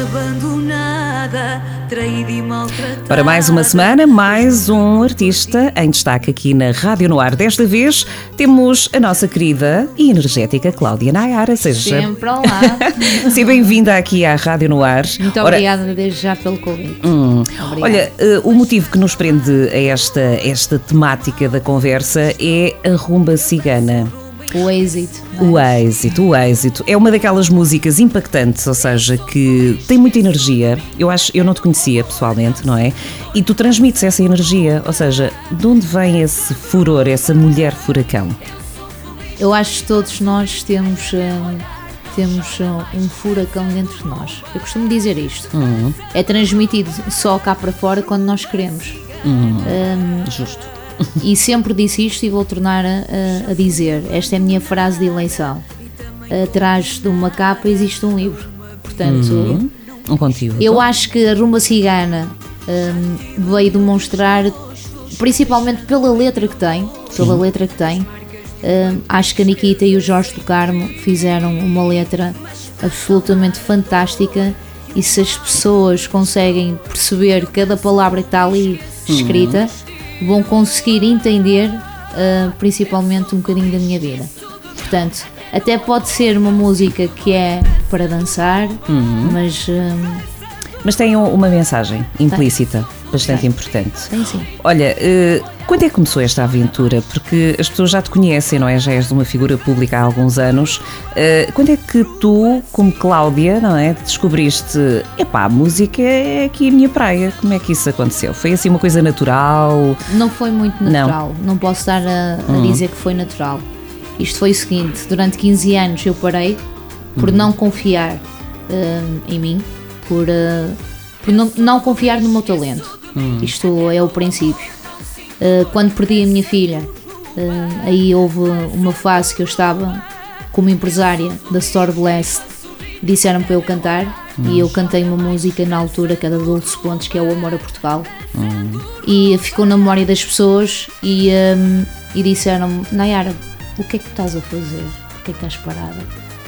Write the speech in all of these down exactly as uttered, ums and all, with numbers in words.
abandonada, traída e maltratada. Para mais uma semana, mais um artista em destaque aqui na Rádio no Ar. Desta vez temos a nossa querida e energética Cláudia Nayara. Seja sempre, olá. Seja bem-vinda aqui à Rádio no Ar. Muito Ora, obrigada desde já pelo convite. Hum, olha, uh, o motivo que nos prende a esta, esta temática da conversa é a rumba cigana. O êxito. O êxito, o êxito. É uma daquelas músicas impactantes, ou seja, que tem muita energia. Eu acho, eu não te conhecia pessoalmente, não é? E tu transmites essa energia, ou seja, de onde vem esse furor, essa mulher furacão? Eu acho que todos nós temos, hum, temos um furacão dentro de nós. Eu costumo dizer isto. Uhum. É transmitido só cá para fora quando nós queremos. Uhum. Hum, Justo. E sempre disse isto e vou tornar a, a dizer. Esta é a minha frase de eleição. Atrás de uma capa existe um livro. Portanto, uhum. um conteúdo. Eu acho que a rumba cigana um, veio demonstrar, principalmente pela letra que tem, pela Sim. letra que tem. Um, acho que a Nikita e o Jorge do Carmo fizeram uma letra absolutamente fantástica, e se as pessoas conseguem perceber cada palavra que está ali escrita, uhum. vão conseguir entender uh, principalmente um bocadinho da minha vida. Portanto, até pode ser uma música que é para dançar, uhum. mas... Um, mas tem uma mensagem implícita, tem. bastante tem. importante. Tem sim. Olha, uh, quando é que começou esta aventura? Porque as pessoas já te conhecem, não é? Já és uma figura pública há alguns anos. Uh, quando é que tu, como Cláudia, não é, descobriste, epá, a música é aqui a minha praia? Como é que isso aconteceu? Foi assim uma coisa natural? Não foi muito natural. Não, não posso estar a, a uhum. dizer que foi natural. Isto foi o seguinte: durante quinze anos eu parei por uhum. não confiar uh, em mim, por, uh, por não, não confiar no meu talento. Uhum. Isto é o princípio. Uh, quando perdi a minha filha, uh, aí houve uma fase que eu estava como empresária da Store Blessed, disseram para eu cantar, uhum. e eu cantei uma música na altura, que era de Dulce Pontes, que é o Amor a Portugal, uhum. e ficou na memória das pessoas, e, um, e disseram-me: Nayara, o que é que tu estás a fazer? Porquê é que estás parada?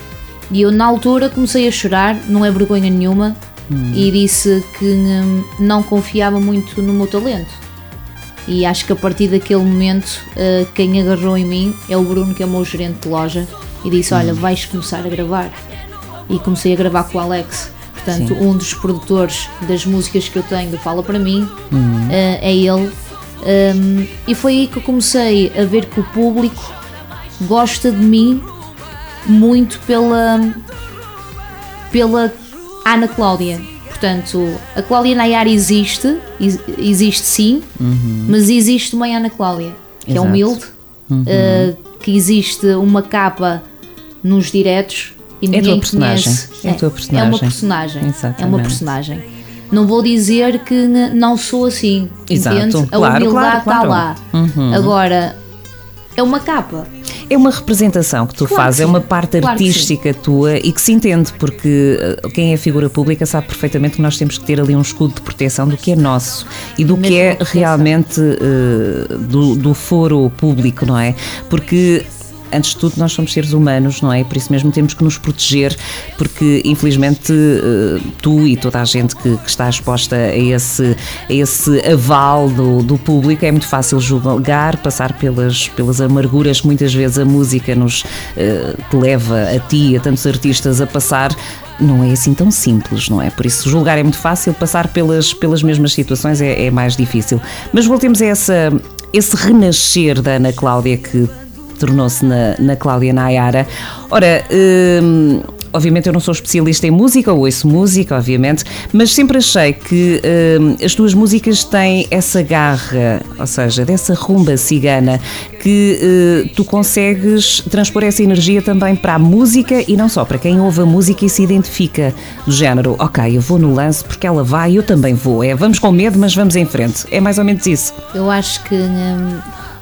E eu na altura comecei a chorar, não é vergonha nenhuma, uhum. e disse que um, não confiava muito no meu talento. E acho que a partir daquele momento, uh, quem agarrou em mim é o Bruno, que é o meu gerente de loja, e disse: olha, vais começar a gravar. E comecei a gravar com o Alex, portanto, Sim. um dos produtores das músicas que eu tenho do Fala Para Mim, uhum. uh, é ele. Um, e foi aí que eu comecei a ver que o público gosta de mim muito pela, pela Ana Cláudia. Portanto, a Cláudia Nayara existe, existe sim, uhum. mas existe uma Ana Cláudia, que Exato. é humilde, uhum. uh, que existe uma capa nos diretos e é ninguém personagem. conhece. É, tua personagem. É uma personagem. Exatamente. É uma personagem. Não vou dizer que não sou assim, Exato. entende? A Claro, humildade claro, claro. está lá. Uhum. Agora, é uma capa. É uma representação que tu claro fazes, que é uma parte claro artística tua e que se entende, porque quem é figura pública sabe perfeitamente que nós temos que ter ali um escudo de proteção do que é nosso e do que é realmente uh, do, do foro público, não é? Porque antes de tudo nós somos seres humanos, não é? Por isso mesmo temos que nos proteger, porque infelizmente tu e toda a gente que, que está exposta a esse, a esse aval do, do público, é muito fácil julgar, passar pelas, pelas amarguras que muitas vezes a música nos uh, te leva a ti, a tantos artistas a passar. Não é assim tão simples, não é? Por isso julgar é muito fácil, passar pelas, pelas mesmas situações é, é mais difícil. Mas voltemos a essa, esse renascer da Ana Cláudia que tornou-se na, na Cláudia Nayara. Ora, hum, obviamente eu não sou especialista em música, ou ouço música, obviamente, mas sempre achei que hum, as tuas músicas têm essa garra, ou seja, dessa rumba cigana, que hum, tu consegues transpor essa energia também para a música e não só, para quem ouve a música e se identifica do género, ok, eu vou no lance porque ela vai, eu também vou, é, vamos com medo, mas vamos em frente. É mais ou menos isso. Eu acho que... Hum...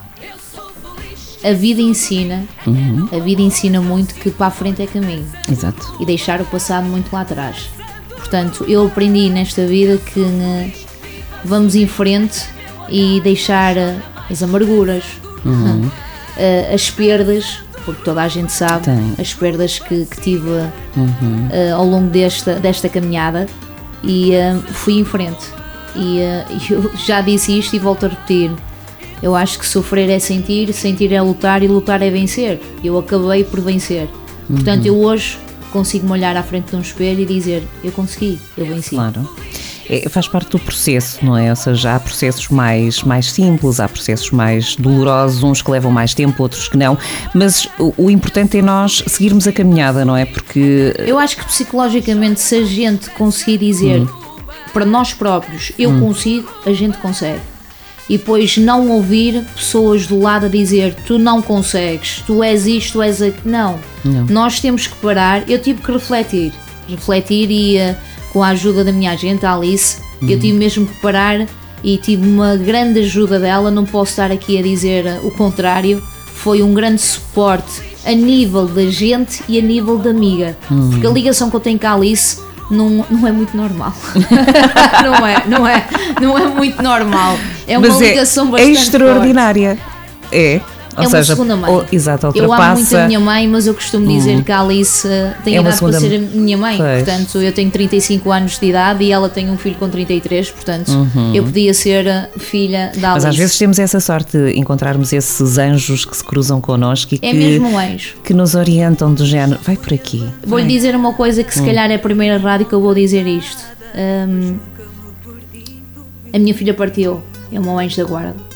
A vida ensina, uhum. a vida ensina muito que para a frente é caminho. Exato. E deixar o passado muito lá atrás. Portanto, eu aprendi nesta vida que uh, vamos em frente e deixar uh, as amarguras, uhum. uh, as perdas, porque toda a gente sabe Tem. as perdas que, que tive uhum. uh, ao longo desta, desta caminhada. e uh, fui em frente. E uh, eu já disse isto e volto a repetir. Eu acho que sofrer é sentir, sentir é lutar e lutar é vencer. Eu acabei por vencer. Uhum. Portanto, eu hoje consigo-me olhar à frente de um espelho e dizer, eu consegui, eu venci. Claro. É, faz parte do processo, não é? Ou seja, há processos mais, mais simples, há processos mais dolorosos, uns que levam mais tempo, outros que não, mas o, o importante é nós seguirmos a caminhada, não é? Porque... Eu acho que psicologicamente, se a gente conseguir dizer hum. para nós próprios, eu hum. consigo, a gente consegue. E depois não ouvir pessoas do lado a dizer tu não consegues, tu és isto, tu és aquilo. Não. não, nós temos que parar. Eu tive que refletir, refletir e uh, com a ajuda da minha agente, a Alice, uhum. eu tive mesmo que parar e tive uma grande ajuda dela. Não posso estar aqui a dizer uh, o contrário. Foi um grande suporte a nível da gente e a nível da amiga, uhum. porque a ligação que eu tenho com a Alice Não, não é muito normal. não é, não é, não é muito normal. É uma Mas ligação é, bastante é extraordinária. Forte. É. Ou é uma seja, segunda mãe. Oh, exato, eu amo muito a minha mãe, mas eu costumo dizer hum. que a Alice tem é idade segunda... para ser a minha mãe. Pois. Portanto, eu tenho trinta e cinco anos de idade e ela tem um filho com trinta e três. Portanto, uhum. eu podia ser filha da Alice. Mas às vezes temos essa sorte de encontrarmos esses anjos que se cruzam connosco e é que, mesmo um anjo. que nos orientam do género. Vai por aqui. Vou-lhe dizer uma coisa que se hum. calhar é a primeira rádio que eu vou dizer isto. Um, a minha filha partiu. É um anjo da guarda.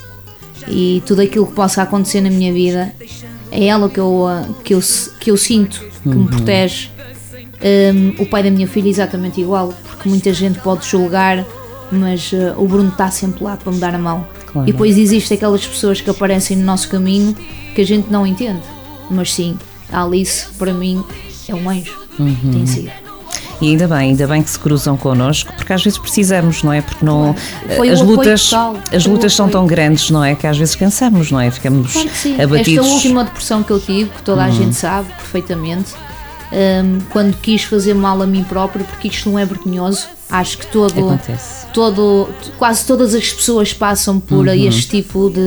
E tudo aquilo que possa acontecer na minha vida é ela que eu, que eu, que eu sinto que uhum. me protege. Um, o pai da minha filha é exatamente igual, porque muita gente pode julgar, mas uh, o Bruno está sempre lá para me dar a mão. Claro. E depois existem aquelas pessoas que aparecem no nosso caminho que a gente não entende, mas sim, a Alice para mim é um anjo. Uhum. Tem sido. E ainda bem, ainda bem que se cruzam connosco, porque às vezes precisamos, não é? Porque não, Foi as lutas, total, as lutas são tão grandes, não é? Que às vezes cansamos, não é? Ficamos claro que sim. abatidos. Esta última depressão que eu tive, que toda a uhum. gente sabe perfeitamente, um, quando quis fazer mal a mim próprio, porque isto não é vergonhoso, acho que todo, Acontece. todo, quase todas as pessoas passam por uhum. este tipo de...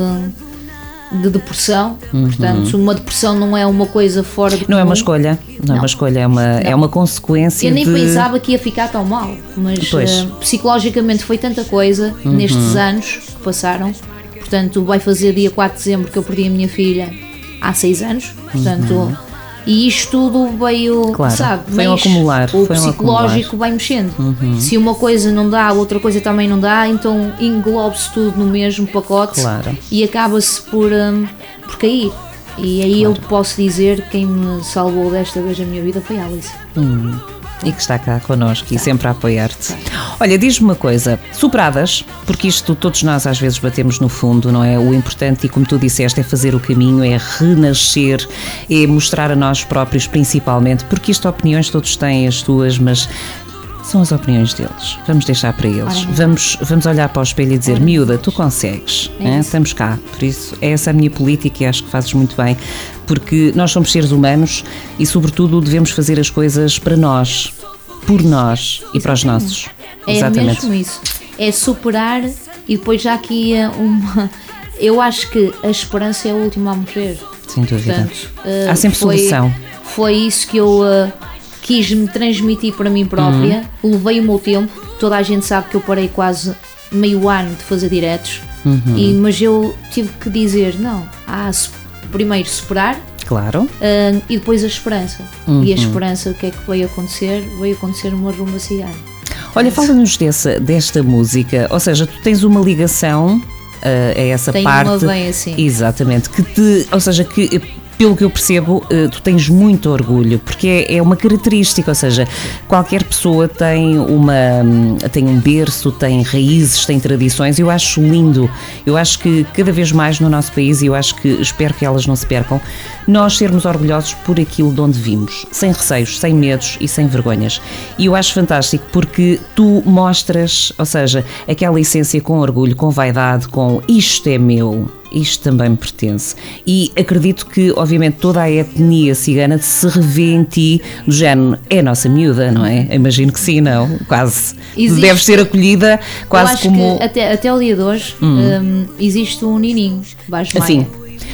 de depressão, uhum. portanto uma depressão não é uma coisa fora do Não comum. é uma escolha, não, não é uma escolha, é uma, é uma consequência. Eu nem de... pensava que ia ficar tão mal, mas uh, psicologicamente foi tanta coisa uhum. nestes anos que passaram, portanto vai fazer dia quatro de dezembro que eu perdi a minha filha há seis anos, portanto uhum. e isto tudo veio, claro, sabe, foi um acumular, o foi psicológico um vai mexendo. Uhum. Se uma coisa não dá, outra coisa também não dá, então englobe-se tudo no mesmo pacote claro. E acaba-se por, um, por cair. E aí claro. Eu posso dizer que quem me salvou desta vez a minha vida foi a Alice. Hum. E que está cá connosco tá. e sempre a apoiar-te. Tá. Olha, diz-me uma coisa, superadas, porque isto todos nós às vezes batemos no fundo, não é? O importante, e como tu disseste, é fazer o caminho, é renascer, é mostrar a nós próprios principalmente, porque isto opiniões todos têm as tuas, mas são as opiniões deles. Vamos deixar para eles. Vamos, vamos olhar para o espelho e dizer, miúda, tu consegues, é estamos cá. Por isso, é essa a minha política e acho que fazes muito bem, porque nós somos seres humanos e, sobretudo, devemos fazer as coisas para nós, por nós e para os nossos. É Exatamente. mesmo isso. É superar e depois já aqui uma... Eu acho que a esperança é a última a morrer. Sem dúvida. Portanto, uh, há sempre foi, solução. Foi isso que eu uh, quis me transmitir para mim própria. Uhum. Levei o meu tempo. Toda a gente sabe que eu parei quase meio ano de fazer diretos. Uhum. E, mas eu tive que dizer, não, há primeiro superar. Claro. Uh, e depois a esperança. Uhum. E a esperança, o que é que veio acontecer? Veio acontecer uma rumba cigana. Olha, fala-nos dessa, desta música, ou seja, tu tens uma ligação uh, a essa Tem parte. Uma veia, assim. Exatamente, que te, ou seja, que pelo que eu percebo, uh, tu tens muito orgulho, porque é, é uma característica, ou seja, qualquer pessoa tem uma tem um berço, tem raízes, tem tradições. Eu acho lindo, eu acho que cada vez mais no nosso país, e eu acho que espero que elas não se percam, nós sermos orgulhosos por aquilo de onde vimos, sem receios, sem medos e sem vergonhas. E eu acho fantástico porque tu mostras, ou seja, aquela essência com orgulho, com vaidade, com isto é meu, isto também me pertence. E acredito que, obviamente, toda a etnia cigana se revê em ti, do género, é a nossa miúda, não é? Imagino que sim, não? Quase. Existe, deves ser acolhida quase eu acho como... Que até, até o dia de hoje hum. um, existe um nininho baixo de assim.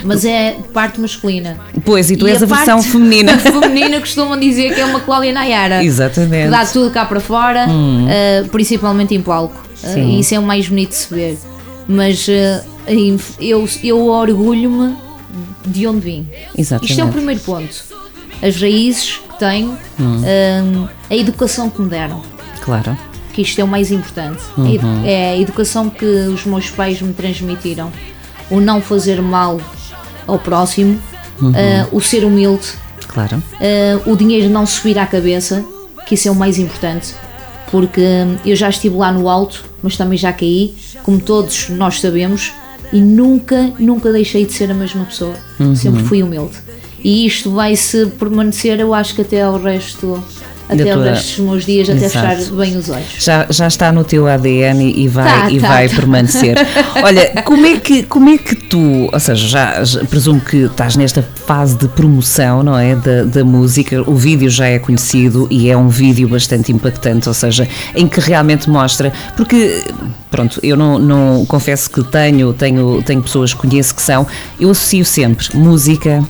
mas é parte masculina. Pois, e tu E és a, a versão parte- feminina. A feminina costumam dizer que é uma Cláudia Nayara. Exatamente. Que dá tudo cá para fora, uh, principalmente em palco. Uh, Sim. e isso é o mais bonito de se ver. Mas uh, em- eu, eu orgulho-me de onde vim. Exatamente. Isto é o primeiro ponto. As raízes que tenho, um, a educação que me deram. Claro. Que isto é o mais importante. A edu- É a educação que os meus pais me transmitiram. O não fazer mal ao próximo, uh, o ser humilde, Claro. uh, o dinheiro não subir à cabeça, que isso é o mais importante. Porque hum, eu já estive lá no alto, mas também já caí, como todos nós sabemos, e nunca, nunca deixei de ser a mesma pessoa. Sempre fui humilde. E isto vai-se permanecer, eu acho que até ao resto, Da até ao tua- resto dos meus dias, até Exato. fechar bem os olhos. Já, já está no teu A D N e vai, Tá, e tá, vai tá. permanecer. Olha, como é, que, como é que tu, ou seja, já, já presumo que estás nesta fase de promoção, não é, da, da música, o vídeo já é conhecido e é um vídeo bastante impactante, ou seja, em que realmente mostra, porque, pronto, eu não, não confesso que tenho, tenho, tenho pessoas que conheço que são, eu associo sempre música,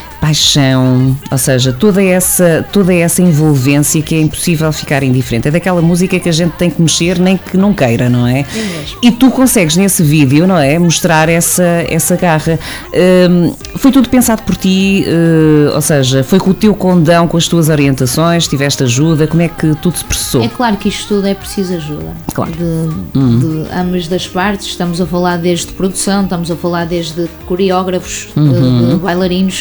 paixão, ou seja, toda essa, toda essa envolvência que é impossível ficar indiferente. É daquela música que a gente tem que mexer nem que não queira, não é? mesmo. E tu consegues nesse vídeo, não é, mostrar essa, essa garra. Hum, foi tudo pensado por ti, uh, ou seja, foi com o teu condão, com as tuas orientações, tiveste ajuda, como é que tudo se processou? É claro que isto tudo é preciso ajuda. Claro. De, de ambas das partes. Estamos a falar desde produção, estamos a falar desde coreógrafos, de, de bailarinos.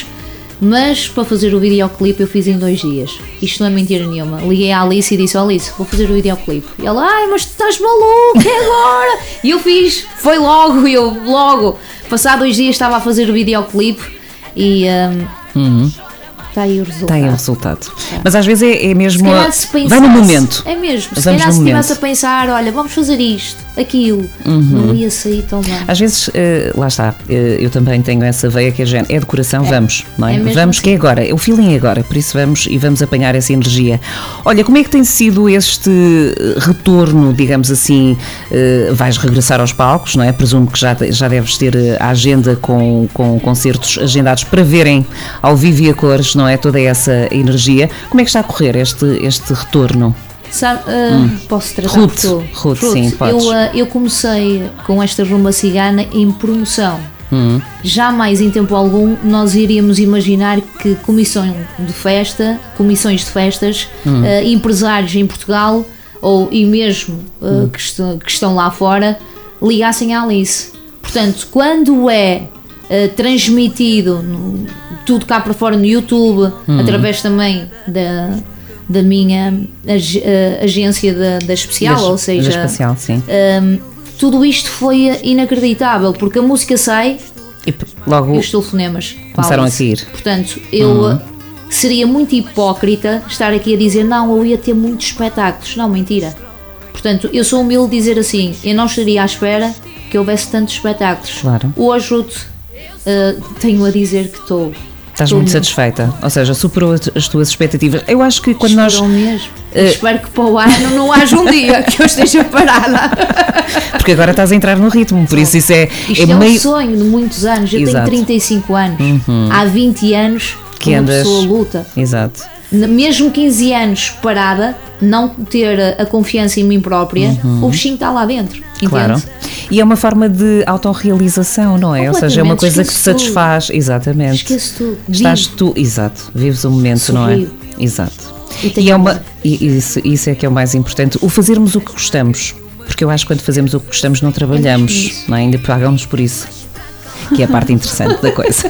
Mas para fazer o videoclipe eu fiz em dois dias. Isto não é mentira nenhuma. Liguei à Alice e disse: oh, Alice, vou fazer o videoclipe. E ela: ai, mas tu estás maluco, é agora? E eu fiz, foi logo, eu logo. Passado dois dias estava a fazer o videoclipe e hum, está aí o resultado. Está aí o resultado. Mas às vezes é, é mesmo. Se calhar a- se pensasse, vai no momento. É mesmo. Se Vamos calhar no se momento. estivesse a pensar: olha, vamos fazer isto, aquilo, não ia sair tão bem. Às vezes, eh, lá está, eh, eu também tenho essa veia que é género, é decoração, vamos, não é? é mesmo Vamos assim. que é agora, o feeling é agora, por isso vamos e vamos apanhar essa energia. Olha, como é que tem sido este eh, retorno, digamos assim, eh, vais regressar aos palcos, não é? Presumo que já, te- já deves ter eh, a agenda com, com concertos agendados para verem ao vivo e a cores, não é? Toda essa energia. Como é que está a correr este, este retorno? Sabe, ah, posso tratar Ruth, por tu? Ruth, sim, podes. eu, ah, eu comecei com esta rumba cigana em promoção. Hum. Jamais em tempo algum nós iríamos imaginar que comissões de festa, comissões de festas, Hum. ah, empresários em Portugal ou e mesmo ah, Hum. que, estão, que estão lá fora ligassem à Alice. Portanto, quando é ah, transmitido no- tudo cá para fora no YouTube, Hum. através também da, da minha ag- ah, agência da, da Especial, Da- ou seja, da Especial, sim. Hum, tudo isto foi inacreditável, porque a música sai E p- logo e os telefonemas começaram falam-se. a cair. Portanto, eu uh, seria muito hipócrita estar aqui a dizer não, eu ia ter muitos espetáculos. Não, mentira. Portanto, eu sou humilde dizer assim, eu não estaria à espera que houvesse tantos espetáculos. Claro. Hoje outro, uh, tenho a dizer que estou. Estás estou muito satisfeita, ou seja, superou as- as tuas expectativas. Eu acho que quando nós. Esperam mesmo. eh, Espero que para o ano não haja um dia que eu esteja parada. Porque agora estás a entrar no ritmo, por isso isso é, Isto é é, meio. um sonho de muitos anos. Eu Exato. tenho trinta e cinco anos. Há vinte anos Que que uma andas- pessoa luta. Exato. Mesmo quinze anos parada, não ter a confiança em mim própria, o bichinho está lá dentro. Entende? Claro. E é uma forma de autorrealização, não é? Ou seja, é uma Completamente, coisa que te esqueço tudo. satisfaz. Exatamente. Esqueço tudo. Estás Vivo. tu, exato, vives o momento, não é? Sorrio. Exato. E E, tenho é amor. uma, e isso, isso é que é o mais importante, o fazermos o que gostamos, porque eu acho que quando fazemos o que gostamos não trabalhamos, isso. não é? Ainda pagamos por isso, que é a parte interessante da coisa.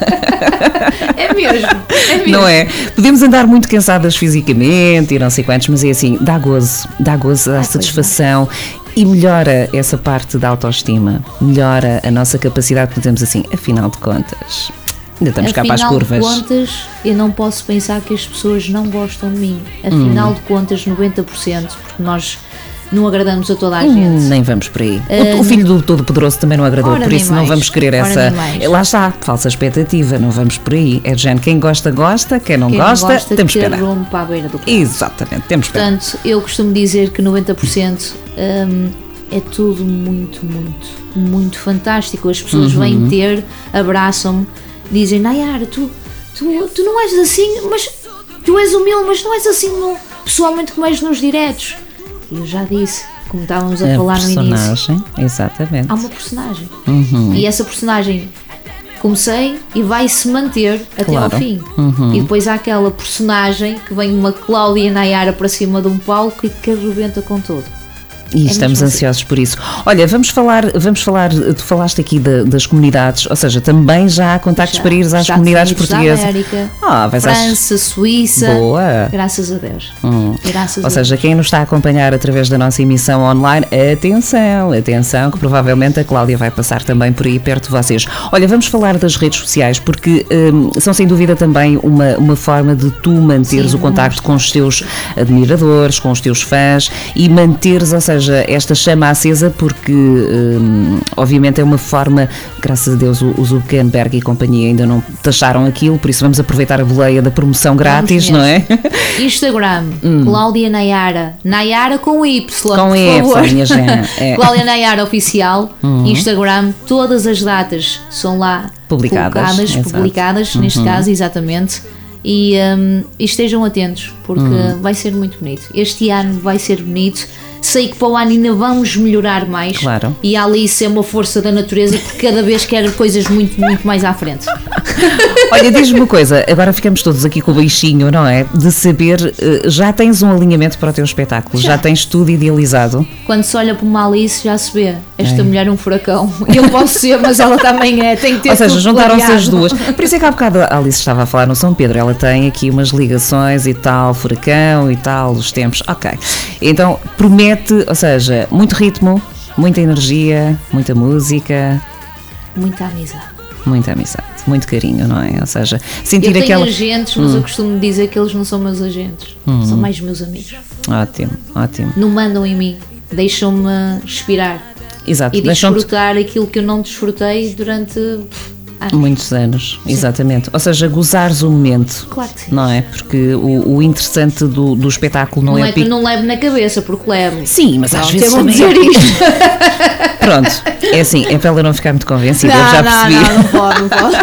É mesmo. É mesmo. Não é? Podemos andar muito cansadas fisicamente e não sei quantos, mas é assim, dá gozo, dá gozo, dá pois satisfação e melhora essa parte da autoestima, melhora a nossa capacidade, dizemos assim, afinal de contas, ainda estamos cá para as Afinal curvas. de contas, eu não posso pensar que as pessoas não gostam de mim. Afinal Hum. de contas, noventa por cento, porque nós não agradamos a toda a Hum, gente. nem vamos por aí. Ah, o, o filho do Todo-Poderoso também não agradou, Ora, por nem isso não mais. vamos querer Ora, essa. nem mais. Lá está, falsa expectativa, não vamos por aí. É de género, quem gosta, gosta, quem não Quem gosta, não gosta temos que ter esperar. rumo para a beira do campo. Exatamente, temos que esperar. Portanto, eu costumo dizer que noventa por cento hum, é tudo muito, muito, muito fantástico. As pessoas Uhum. vêm ter, abraçam-me dizem, Nayara, tu, tu, tu não és assim, mas tu és humilde, mas não és assim no, pessoalmente como és nos diretos. E eu já disse, como estávamos a, a falar no início. Personagem, exatamente. Há uma personagem. Uhum. E essa personagem comecei e vai-se manter até Claro. ao fim. Uhum. E depois há aquela personagem que vem uma Cláudia Nayara para cima de um palco e que arrebenta com tudo. E É estamos mesmo assim. ansiosos por isso. Olha, vamos falar, vamos falar, tu falaste aqui da- das comunidades, ou seja, também já há contactos Já. para ires às Estados comunidades Unidos da portuguesas. América, Ah, vais às- França, Suíça. Boa. Graças a Deus. Hum. Graças Ou a seja, Deus. quem nos está a acompanhar através da nossa emissão online, atenção, atenção, que provavelmente a Cláudia vai passar também por aí perto de vocês. Olha, vamos falar das redes sociais, porque hum, são sem dúvida também uma, uma forma de tu manteres Sim, o contacto com os teus admiradores, com os teus fãs e manteres, ou seja, esta chama acesa, porque hum, obviamente é uma forma, graças a Deus o, o Zuckerberg e companhia ainda não taxaram aquilo, por isso vamos aproveitar a boleia da promoção grátis, não é? Instagram, Cláudia Nayara. Nayara com Y, Com por Y, favor. minha gente. É. Cláudia Nayara Oficial. Instagram, todas as datas são lá Publicadas, colocadas, exato. publicadas, neste caso, exatamente. E, hum, e estejam atentos, porque vai ser muito bonito. Este ano vai ser bonito. Sei que para o ano ainda vamos melhorar mais. Claro. E a Alice é uma força da natureza que cada vez quer coisas muito, muito mais à frente. Olha, diz-me uma coisa, agora ficamos todos aqui com o bichinho, não é? De saber, eh, já tens um alinhamento para o teu espetáculo, já, Já. tens tudo idealizado. Quando se olha para uma Alice já se vê, esta É. mulher é um furacão. Eu posso ser, mas ela também é, tem que ter Ou seja, tudo juntaram-se as planeado. duas. Por isso é que há bocado a Alice estava a falar no São Pedro, ela tem aqui umas ligações e tal, furacão e tal, os tempos, ok. Então, promete, ou seja, muito ritmo, muita energia, muita música, Muita amizade. muita amizade, muito carinho, não é? Ou seja, sentir Eu tenho aquela... agentes, mas eu costumo dizer que eles não são meus agentes, são mais meus amigos. Ótimo, ótimo. Não mandam em mim, deixam-me expirar Exato, e deixam-te desfrutar aquilo que eu não desfrutei durante pff, anos. muitos anos, exatamente. Ou seja, gozares o momento. Claro que sim. Não é? Porque o, o interessante do, do espetáculo não, Não é é que eu pico. não levo na cabeça, porque levo. Sim, mas às Pronto, vezes eu vou também dizer é- isto. Pronto, é assim, é para ela não ficar muito convencida, eu já não, percebi. não, não pode, não pode.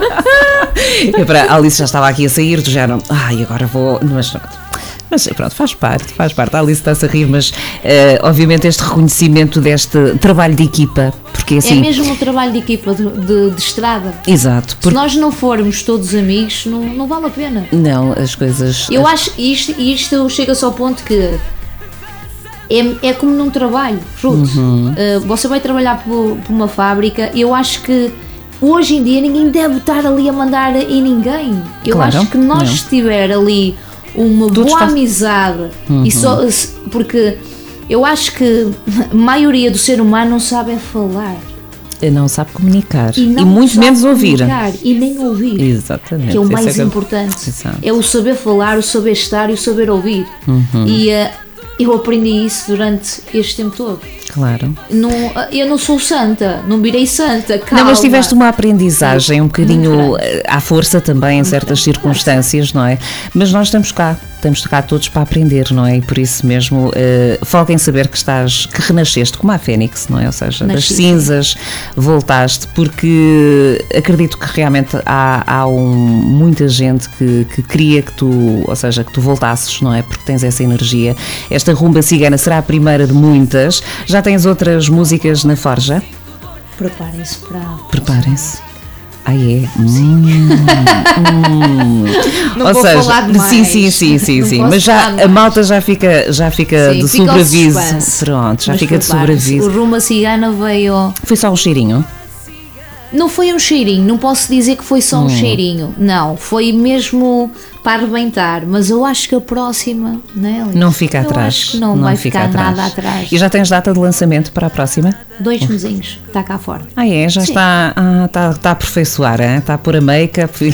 É para, a Alice já estava aqui a sair, tu já não. Ai, agora vou. Mas pronto. Mas pronto, faz parte, faz parte. A Alice está-se a rir, mas eh, obviamente este reconhecimento deste trabalho de equipa, porque É assim. mesmo um trabalho de equipa de, de, de estrada. Exato, Se porque nós não formos todos amigos, não, não vale a pena. não, as coisas. Eu as- acho que isto, isto chega-se ao ponto que é, é como num trabalho, frutos. Uhum. Uh, você vai trabalhar por, por uma fábrica, eu acho que hoje em dia ninguém deve estar ali a mandar em ninguém. Eu Claro, acho que nós, não. se tiver ali uma Todos boa faz- amizade, e só, se- porque eu acho que a maioria do ser humano não sabe é falar. não sabe comunicar E, e, não muito sabe menos ouvir. comunicar, E nem ouvir. Exatamente. Que é o esse mais que eu- importante. Exato. É o saber falar, o saber estar e o saber ouvir. Uhum. E eh, eu aprendi isso durante este tempo todo. Claro. Não, eh, eu não sou santa, não virei santa, calma. Não, mas tiveste uma aprendizagem um bocadinho Muito eh, à força também em certas circunstâncias, não é? Mas nós estamos cá, estamos cá todos para aprender, não é? E por isso mesmo, uh, folga em saber que estás, que renasceste como a Fênix, não é? Ou seja, das Nasci. cinzas voltaste, porque acredito que realmente há, há um, muita gente que, que queria que tu, ou seja, que tu voltasses, não é? Porque tens essa energia. Esta rumba cigana será a primeira de muitas. Já tens outras músicas na forja? Preparem-se para. Preparem-se. Ah, é? Hum, hum. Não Ou vou seja, falar demais. sim, sim, sim, sim, Não sim. posso Mas já falar a demais. malta já fica, já fica Sim, de fica ao sobreaviso. suspense. Pronto, já Mas fica de preparem-se. sobreaviso. O Rumba Cigana veio. Foi só um cheirinho? Não foi um cheirinho, não posso dizer que foi Hum. só um cheirinho. Não, foi mesmo para arrebentar. Mas eu acho que a próxima, né, Alice? Não fica Eu atrás. acho que não, vai ficar nada atrás. E já tens data de lançamento para a próxima? Dois mesinhos, está cá fora. Ah, é? Já Sim. está, ah, está, está a aperfeiçoar, hein? Está a pôr a make-up e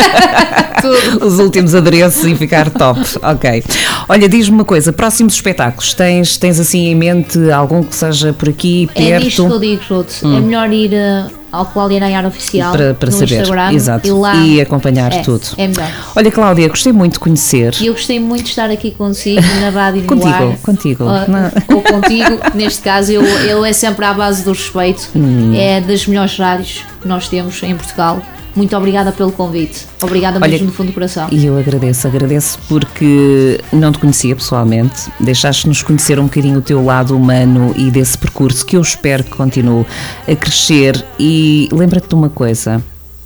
os últimos adereços e ficar top. Ok. Olha, diz-me uma coisa: próximos espetáculos, tens, tens assim em mente algum que seja por aqui, É perto? nisto que eu digo, Ruth. É melhor ir eh, ao Cláudia Nayara Oficial Para, para no saber, Instagram exato, e, lá, e acompanhar é, tudo. É melhor. Olha, Cláudia, gostei muito de conhecer. E eu gostei muito de estar aqui consigo na rádio no Contigo, ar. contigo. Ou, Não. ou contigo, neste caso, eu, eu é sempre à base do respeito. Hum. É das melhores rádios que nós temos em Portugal. muito obrigada pelo convite. Obrigada Olha, mesmo do fundo do coração. E eu agradeço, agradeço porque não te conhecia pessoalmente, deixaste-nos conhecer um bocadinho o teu lado humano e desse percurso que eu espero que continue a crescer. E lembra-te de uma coisa,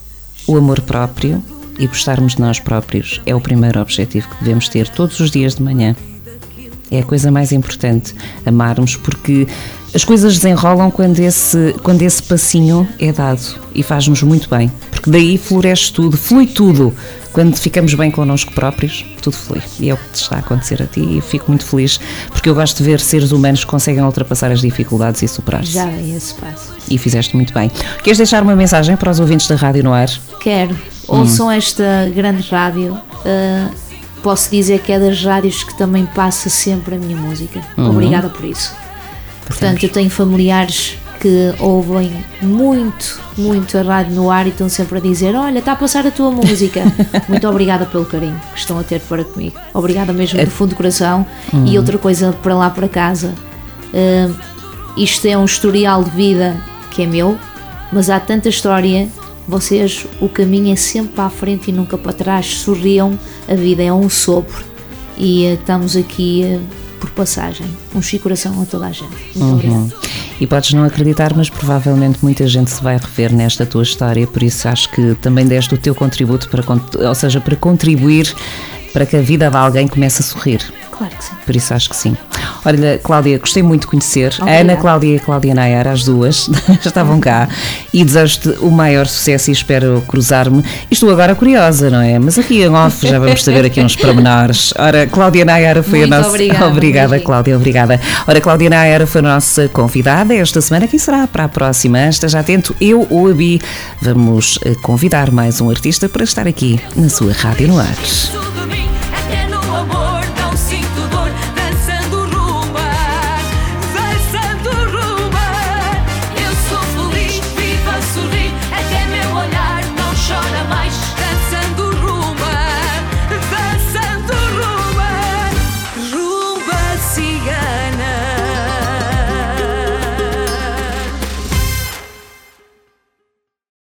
o amor próprio e gostarmos de nós próprios é o primeiro objetivo que devemos ter todos os dias de manhã. É a coisa mais importante, amarmos, porque as coisas desenrolam quando esse, quando esse passinho é dado e faz-nos muito bem, porque daí floresce tudo, flui tudo. Quando ficamos bem connosco próprios, tudo flui. E é o que te está a acontecer a ti e fico muito feliz, porque eu gosto de ver seres humanos que conseguem ultrapassar as dificuldades e superar-se. Já é esse passo. E fizeste muito bem. Queres deixar uma mensagem para os ouvintes da Rádio no Ar? Quero. Ouçam hum. esta grande rádio. Uh, Posso dizer que é das rádios que também passa sempre a minha música. Uhum. Obrigada por isso. Portanto, eu tenho familiares que ouvem muito, muito a Rádio no Ar e estão sempre a dizer: olha, está a passar a tua música. Muito obrigada pelo carinho que estão a ter para comigo. Obrigada mesmo do fundo do coração. Uhum. E outra coisa para lá para casa. Uh, isto é um historial de vida que é meu, mas há tanta história. Vocês, o caminho é sempre para a frente e nunca para trás. Sorriam, a vida é um sopro e uh, estamos aqui uh, por passagem. Um chico coração a toda a gente. Muito uhum. obrigada. E podes não acreditar, mas provavelmente muita gente se vai rever nesta tua história, por isso acho que também deste o teu contributo, para, ou seja, para contribuir para que a vida de alguém comece a sorrir. Claro que sim. Por isso acho que sim. Olha, Cláudia, gostei muito de conhecer. Obrigada. A Ana Cláudia e a Cláudia Nayara, as duas, estavam cá. E desejo-te o maior sucesso e espero cruzar-me. E estou agora curiosa, não é? Mas aqui em off já vamos saber aqui uns pormenores. Ora, Cláudia Nayara foi muito a nossa... Obrigada, obrigada Cláudia, obrigada. Ora, Cláudia Nayara foi a nossa convidada esta semana. Quem será para a próxima? Esteja atento. Eu ou a Bi vamos convidar mais um artista para estar aqui na sua Rádio no Ar.